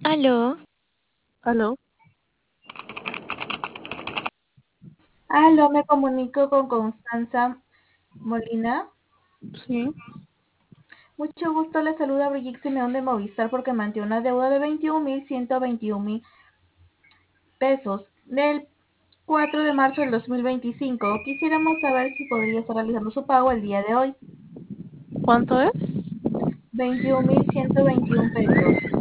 Aló, Aló, Aló, me comunico con Constanza Molina. sí. Mucho gusto, le saluda Brigitte Simeón de Movistar porque mantiene una deuda de 21.121.000 pesos del 4 de marzo del 2025. Quisiéramos saber si podría estar realizando su pago el día de hoy. ¿Cuánto es? 21.121 pesos.